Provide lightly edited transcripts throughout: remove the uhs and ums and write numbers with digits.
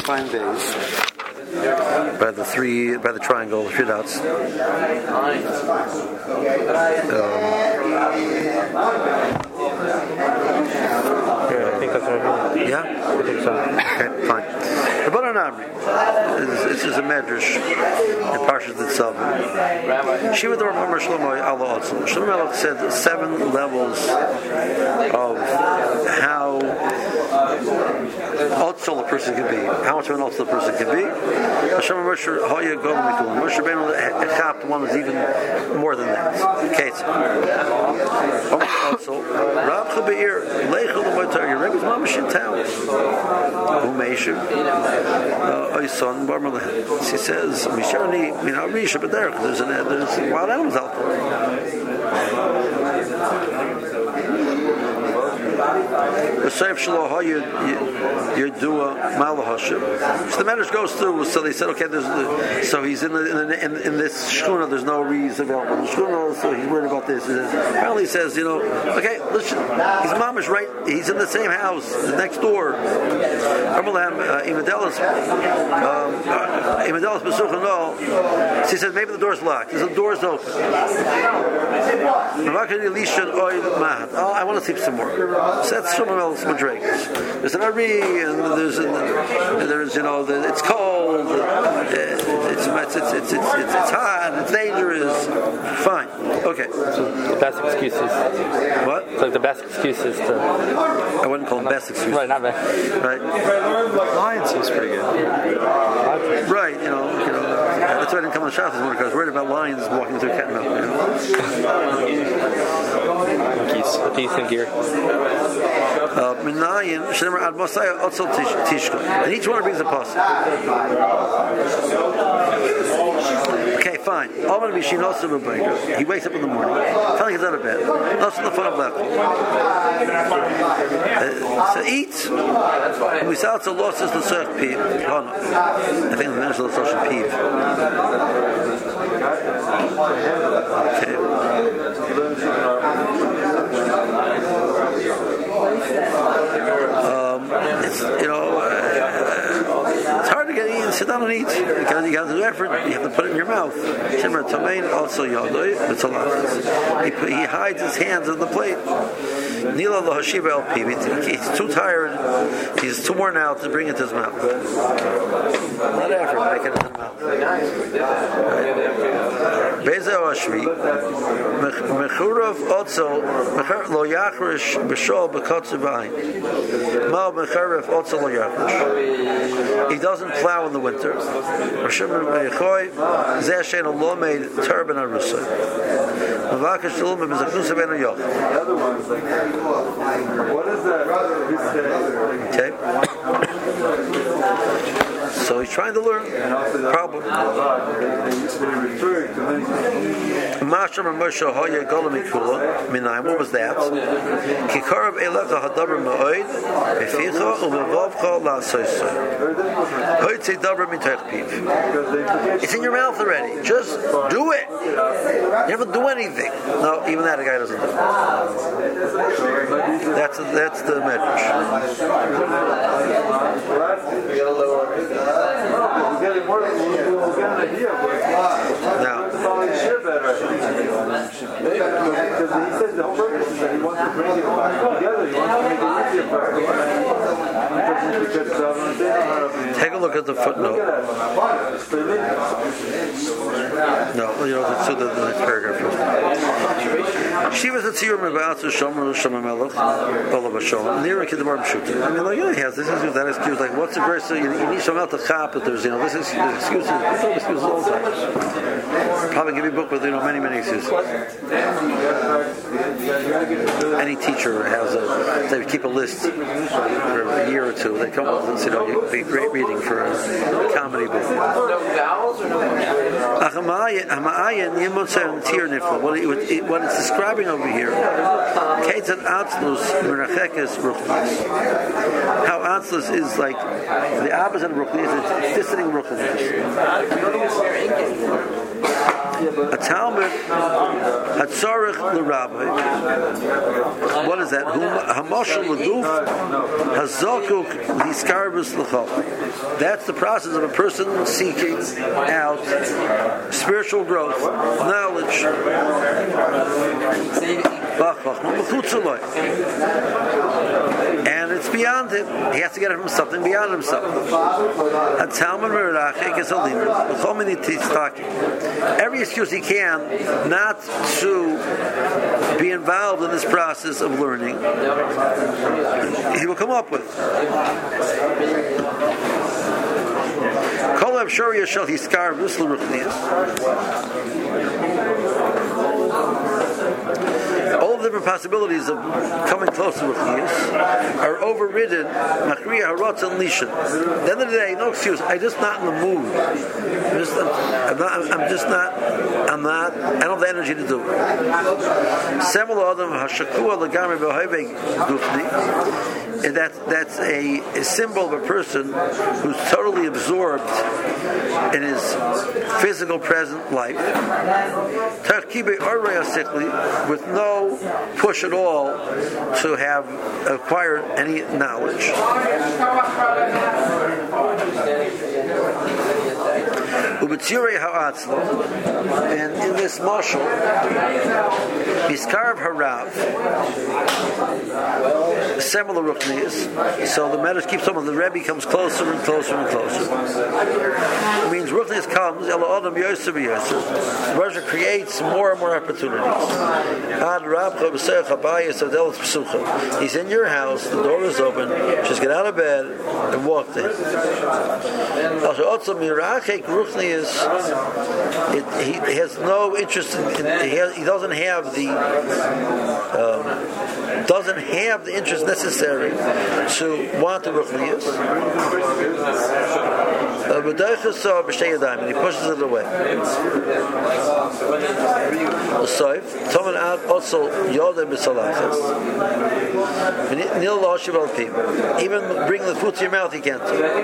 fine vase by the triangle, the three dots. I think that's right. Yeah? I think so. Okay, fine. Rabbanan Amri. This is a medrash in Parshas itself. Shiva the Rabbanan Shlomo Allah Otzel. Shlomo Melech said 7 levels of how Otzel a person can be. How much of an Otzel a person can be. Hashem Moshe Hoya Golem Mikulim. Moshe Rabbeinu Echap, one is even more than that. Okay. Otzel. Rab Chabeir Leichel L'Motar. Your Rebbe's mamash in town. Umeshiv. Oyson Barmaleh. She says, Mishani, Risha, but there's wild animals out there. The Seif Shaloha Yedua Malahashim. So the marriage goes through. So they said, okay, so he's in this shkuna. There's no reeds available in the shkuna, so he's worried about this. Apparently, he says, okay, listen, his mom is right. He's in the same house next door. She says maybe the door's locked. The door's open. Oh, I want to sleep some more. So that's someone else madrigas. There's an Ari, and there's it's cold, it's hot, it's dangerous. Fine, okay. So the best excuses. What? It's like the best excuses to. I wouldn't call them best excuses. Right, not bad. Right. Lion seems pretty good. Right, that's why I didn't come on the shop this morning because I was worried about lions walking through Ketna. Monkeys. What do you think here? And each one brings a pasuk. Okay, fine. He wakes up in the morning, telling he's out of bed. So eat. We saw it's a loss as the surf peep. I think the minister of the social peep. Okay. It's hard to get eaten. Sit down and eat because you have to do effort. You have to put it in your mouth. Also, he hides his hands on the plate. He's too tired. He's too worn out to bring it to his mouth. Not effort, make it in his mouth. Beza Oshvi, Mechurav Otzel, Lo Yachrish B'Shol B'Kotzu B'Ayin. Mal Mechurav Otzel Lo Yachrish. He doesn't plow in the winter. Rashim Mechoy Zeh Shein Lo Made Turban Arusay. Mavakish Shalom B'Mizaknus Ben Yoch. What is that? Okay. So he's trying to learn. Problem. What was that? It's in your mouth already. Just do it. You never do anything. No, even that a guy doesn't do. That's the medrash. Now, because he says the whole purpose is that he wants to bring it together. He wants to make it easier. Take a look at the footnote. No, let's do the next paragraph first. She was a tziyur mevaat to shomer Melech, Olav Hashem. Near Kidbar B'Shuta. I mean, he has this excuse, that excuse. Like, what's the verse? You need some out to chap, but there's, this is excuses. Excuses all the time. Probably give you a book with, many excuses. Any teacher has they keep a list for a year or two. They come up and say, it'd be great reading for a comedy book. What it's describing over here, how Atzlus is like the opposite of Ruchnius, it's distant Ruchnius. A Talmud Hatzarech l'Rabbi What is that? Hamashal l'guf hazokuk hiskarbus l'chol. That's the process of a person seeking out spiritual growth, knowledge. And it's beyond him. He has to get it from something beyond himself. Every excuse he can not to be involved in this process of learning, he will come up with. All the different possibilities of coming close to Ruchnius are overridden. Machriya harotz and lishan. At the end of the day, no excuse. I'm just not in the mood. I don't have the energy to do it. And that's a symbol of a person who's totally absorbed in his physical present life, with no push at all to have acquired any knowledge. And in this mashal, Biskarv Harav, similar Ruchnius, so the Medrash keeps on, the Rebbe comes closer and closer and closer. It means Ruchnius comes, Ela Adam Yosef Yosef. The Rosh creates more and more opportunities. He's in your house, the door is open, just get out of bed and walk there. He has no interest in he doesn't have the interest necessary to want the Ruchnius. And he pushes it away. Even bring the food to your mouth, he can't.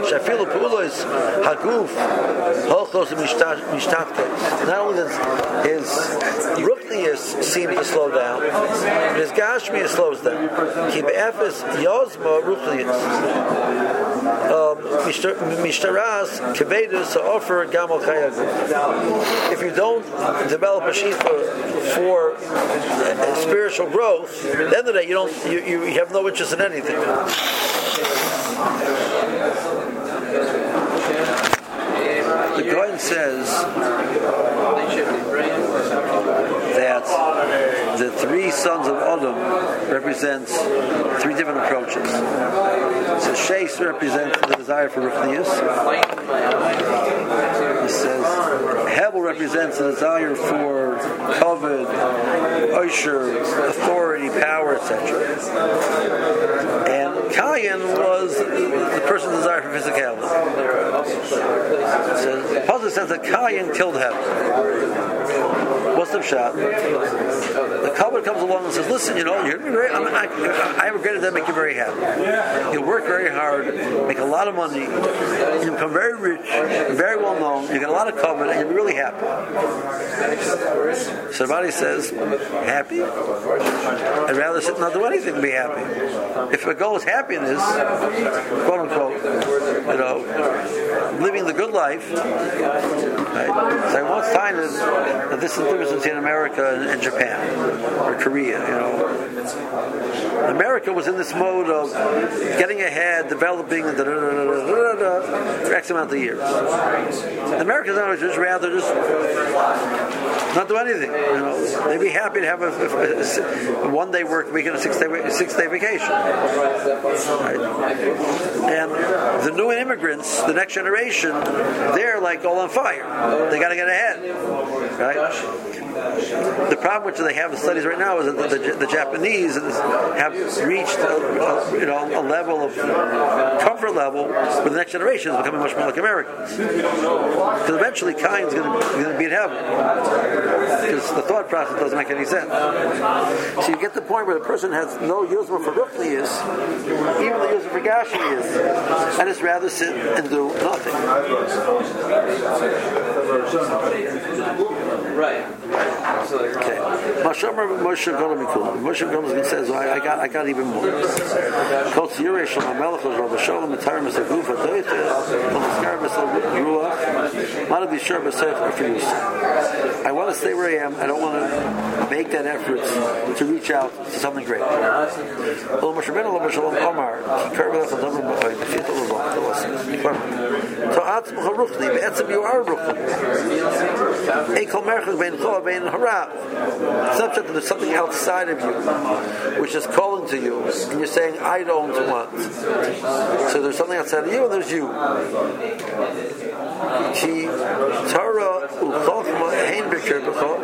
Not only does his Ruchnius seem to slow down, but his Gashmiya slows down. Keep Ephes Yozma Ruchnius. Mishtaras Kevedus offer Gamal Chayagu. If you don't develop a shifa for spiritual growth, at the end of the day you have no interest in anything. The Goyen says that the three sons of Adam represent three different approaches. So Sheis represents the desire for Ruchnius. He says Hebel represents the desire for kavod, osher, authority, power, etc. And Kayin was the person's desire for physicality. So the Pasuk says that Kayin killed Hebel. What's the shot? The kavod comes along and says, "Listen, you're very. I have a great idea to make you very happy. You'll work very hard, make a lot of money, you become very rich, very well known. You get a lot of kavod, and you'll be really happy." So somebody says, "Happy? I'd rather sit and not do anything than be happy. If the goal is happiness, quote unquote, living the good life." Right? So I won't find that this is the difference between America and Japan or Korea. America was in this mode of getting ahead, developing for X amount of years. Americans now just rather not do anything. They'd be happy to have a 1 day work week and a 6 day vacation. Right? And the new immigrants, the next generation, they're like all on fire. They got to get ahead. Right? The problem which they have in studies right now is that the Japanese have reached a level of comfort level where the next generation is becoming much more like Americans. Because eventually Kain's going to be in heaven. Because the thought process doesn't make any sense. So you get to the point where the person has no use for Ruchnius, even the use for Gashmius, and just rather sit and do nothing. Right. Okay. Moshe Golan says, I got even more. Kol Tzirei Shel HaMelech Rabbi Shalom Mitar Mesaguf Adoyte Kol Niskar B'Sel Ruach Ma'ad B'Shar B'Seich Afiyus. I want to stay where I am. I don't want to make that effort to reach out to something great. Moshe Rabbeinu Rabbi Shalom Omar Kikar B'Lech Adamar B'Oy B'Fit Olevach So Atzmach Ruchni B'Etzem you are Ruchni Eikol Merchach Bein Chol Bein Hara. Subject that there's something outside of you which is calling to you, and you're saying, I don't want. So there's something outside of you, and there's you. Ki Torah u'chochma hein b'kir b'cho.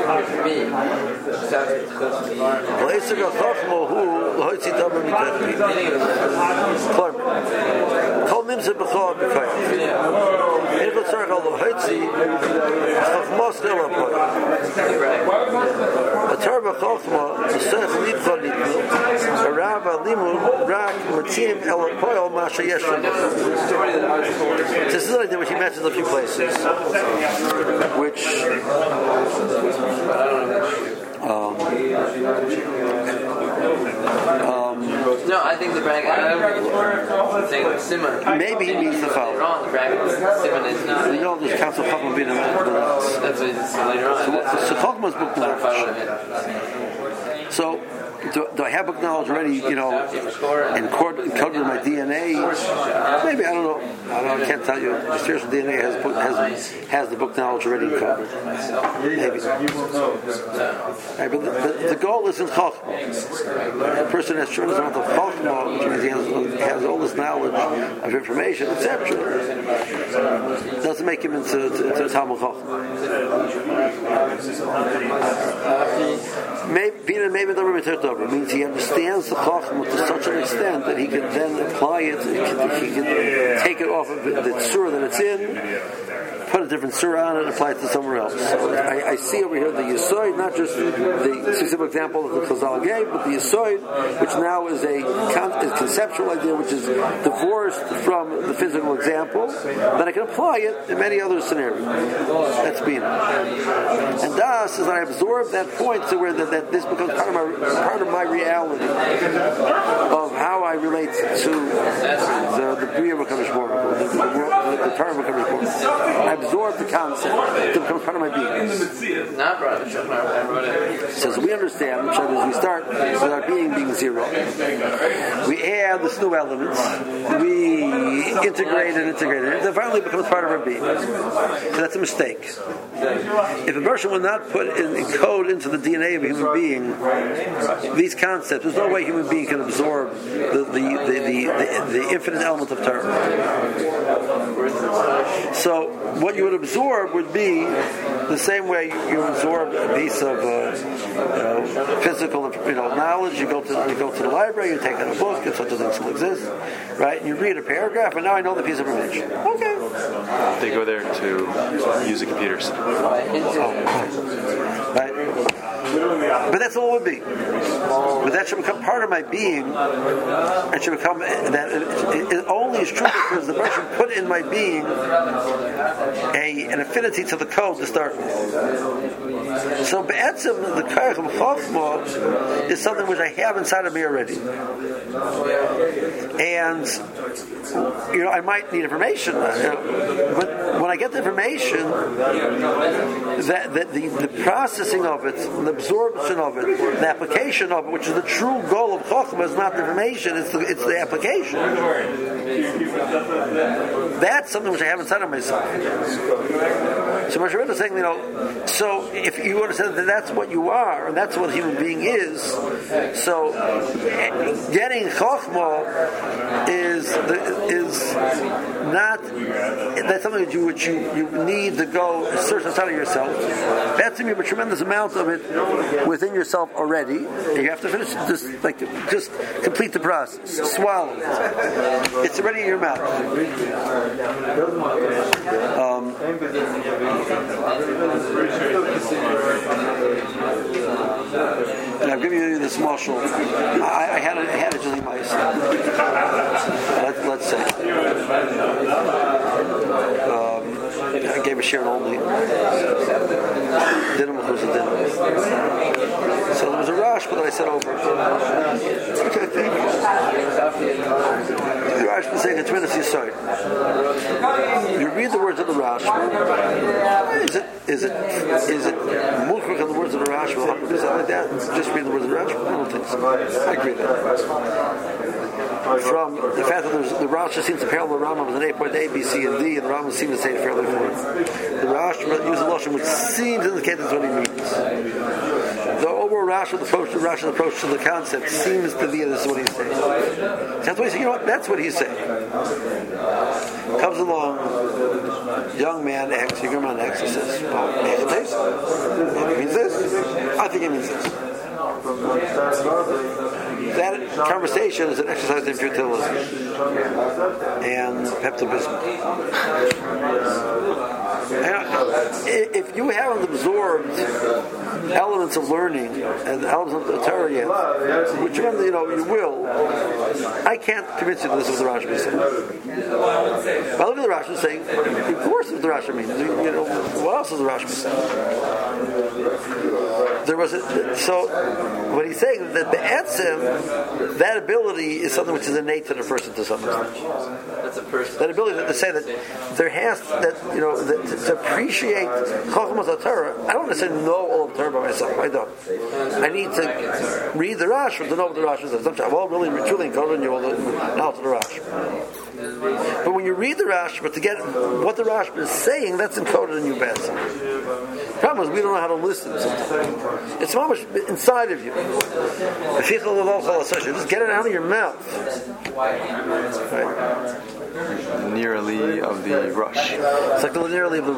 V'esig ha'chochma hu l'hoitzi davar mitechi. Kol mimze b'cho b'kayach. Ein chol tzarech al l'hoitzi chochmos l'elapoy. A Torah b'chochma l'sech lidcha lidcha. A rav alimu rak matzim elapoy masha yeshram. This is like what he mentions a few places, which no, I think the bracket. I don't think Simon. Maybe he means the following. Wrong. The bracket. Simon is not. You know, there's Council Chachma being That's what it's later on. So Chachma's book knowledge. So. Do I have book knowledge already, encoded in my DNA? Maybe, I don't know. I can't tell you. The spiritual DNA has the book knowledge already encoded. Maybe. Right, but the goal is in Chachma. A person has tremendous amount of Chachma, which means he has all this knowledge of information, etc. Doesn't make him into Talmud Chachma. Maybe the it means he understands the Chachma to such an extent that he can then apply it, he can take it off of the surah that it's in, put a different surah on it, and apply it to somewhere else. So I see over here the Yesod, not just the specific example that the Chazal gave, but the Yesod, which now is a conceptual idea which is divorced from the physical example, then I can apply it in many other scenarios. That's Bina. And Das is that I absorb that point to where that this becomes part of my reality of how I relate to the Bria of HaKadosh Baruch Hu, the Torah of HaKadosh Baruch Hu. I absorb the concept. It becomes part of my being. So as we understand, as we start with our being zero, we add this new elements, we integrate it, and it finally becomes part of our being. So that's a mistake. If a person will not put in code into the DNA of a human being these concepts, there's no way a human being can absorb the infinite element of Torah. So what you would absorb would be the same way you absorb a piece of physical knowledge. You go to the library, you take out a book, and such a thing still exists, right? And you read a paragraph, and now I know the piece of information. Okay. They go there to use the computers. Right. But that's all it would be. But that should become part of my being. It should become that it only is true because the person put in my being an affinity to the code to start with. So be'etzim, the Karach of Chachma is something which I have inside of me already. And I might need information, but when I get the information, that the processing of it, the absorption of it, the application of it, which is the true goal of Chachma, is not the information; it's the application. That's something which I have inside of myself. So Moshe Rabbeinu is saying, so if you understand that that's what you are, and that's what a human being is, so getting Chachma is not, that's something which you need to go search outside of yourself. That's a tremendous amount of it within yourself already. You have to finish just complete the process. Swallow it. It's already in your mouth. And I've given you this marshal. I had it just in my let's say. I gave a share only. Dinner was a dinner. So there was a Rashba that I said over. Okay, thank you. The Rashba is saying a tremendous Yisod. You read the words of the Rashba. Is it Mukhrik on the words of the Rashba? 100% like that? Just read the words of the Rashba? I don't think so. I agree with that. From the fact that the Rashba seems to parallel the Rambam with an 8-point A, B, C, and D, and the Rambam seems to say it fairly forward. The Rashba uses a Lashon which seems to indicate that's what he means. The overall Rashba's approach to the concept seems to be this is what he's saying. That's what he's saying. You know what? That's what he's saying. Comes along, young man X, young man X, he says, "Oh, it means this. I think it means this." That conversation is an exercise in futility and Pepto-Bismol. If you haven't absorbed elements of learning and elements of the Torah yet, which you will, I can't convince you that this is what the Rashi is saying. But look at the Rashi saying, of course, what the Rashi means. What else is the Rashi saying? So what he's saying that the etzim, that ability is something which is innate to the person to some extent. That's a person. That ability to say that there has to appreciate Chochmas HaTorah. I don't necessarily know all of Torah by myself. I don't. I need to read the Rashi to know what the Rashi says. Well, really, truly encoded you all the knowledge of the Rashi. But when you read the Rashi, but to get what the Rashi is saying, that's encoded in you best. The problem is we don't know how to listen sometimes. It's so much inside of you. Just get it out of your mouth. Right? Nearly of the rush. It's like the linearly of the